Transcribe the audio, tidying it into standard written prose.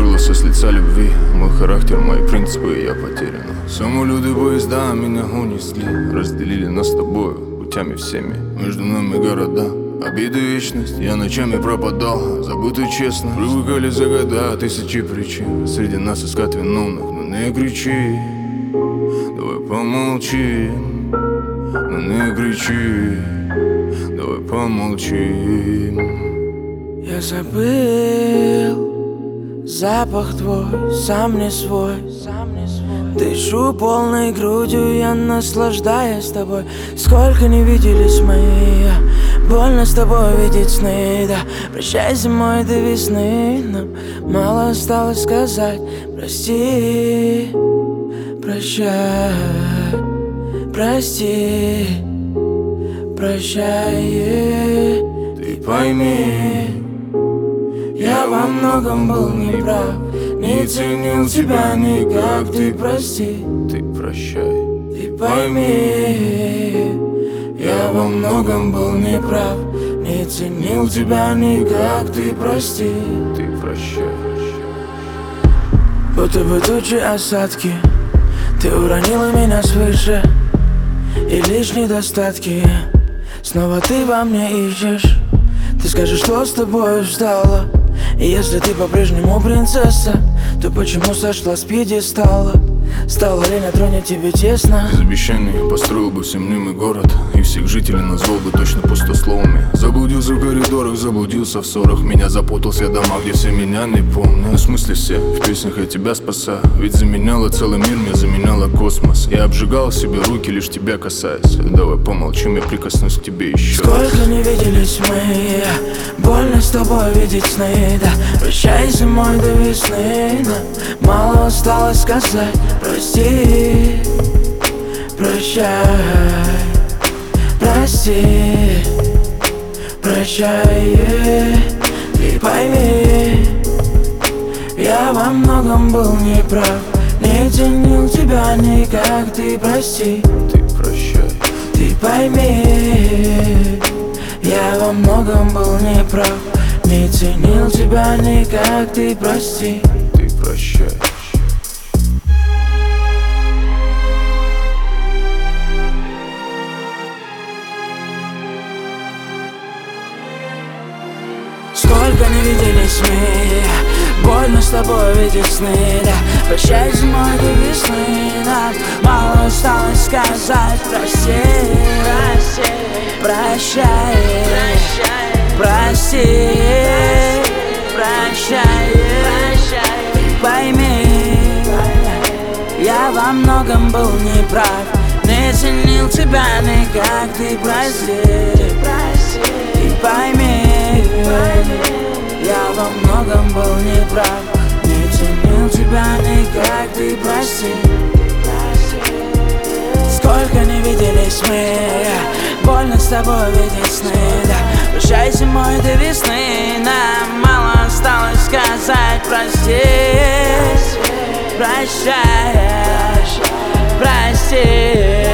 скрылась с лица любви. Мой характер, мои принципы, я потерян. Самолеты, поезда меня унесли, разделили нас с тобою путями всеми. Между нами города, обиды, вечность. Я ночами пропадал, забытый честно. Привыкали за года тысячи причин среди нас искать виновных, но не кричи. Давай помолчим, но не кричи. Давай помолчим. Я забыл запах твой, сам не свой. Дышу полной грудью, я наслаждаюсь тобой. Сколько не виделись мы, больно с тобой видеть сны, да. Прощай зимой до весны, нам мало осталось сказать. Прости, прощай, прости, прощай. Ты пойми, я во многом был неправ, не ценил тебя никак. Ты прости, ты прощай. ты пойми, я во многом был неправ, не ценил тебя никак. Ты прости, ты прощай. будто бы тучи осадки, ты уронила меня свыше, и лишь недостатки снова ты во мне ищешь. Ты скажешь, что с тобой стало, и если ты по-прежнему принцесса, то почему сошла с пьедестала? Стало ли на троне тебе тесно? Из обещаний построил бы всем мнимый город, и всех жителей назвал бы точно пустословами. Заблудился в коридорах, заблудился в ссорах. Меня запутался в домах, где все меня не помнят. В смысле все, в песнях я тебя спасаю. Ведь заменяла целый мир, мне заменяла космос. Я обжигал себе руки, лишь тебя касаясь. Давай помолчим, я прикоснусь к тебе еще. Сколько не виделись мы, больно с тобой видеть сны, да. Прощай зимой до весны, нам мало осталось сказать. Прости, прощай, прости, прощай. Ты пойми, я во многом был неправ, не ценил тебя никак. Ты прости, ты прощай. ты пойми, я во многом был неправ, не ценил тебя никак. Ты прости, ты прощай. Сколько не виделись мы, больно с тобой видеть сны, да. Прощай зимой до весны, нам мало осталось сказать. Прости, прощай, прости, прощай. Пойми, я во многом был неправ, не ценил тебя никак. Ты прости, ты пойми, я во многом был неправ, не ценил тебя никак. Ты прости. Сколько не виделись мы, больно с тобой видеть сны, да. Прощай зимой до весны, нам мало осталось сказать. Прости, прощай, прости.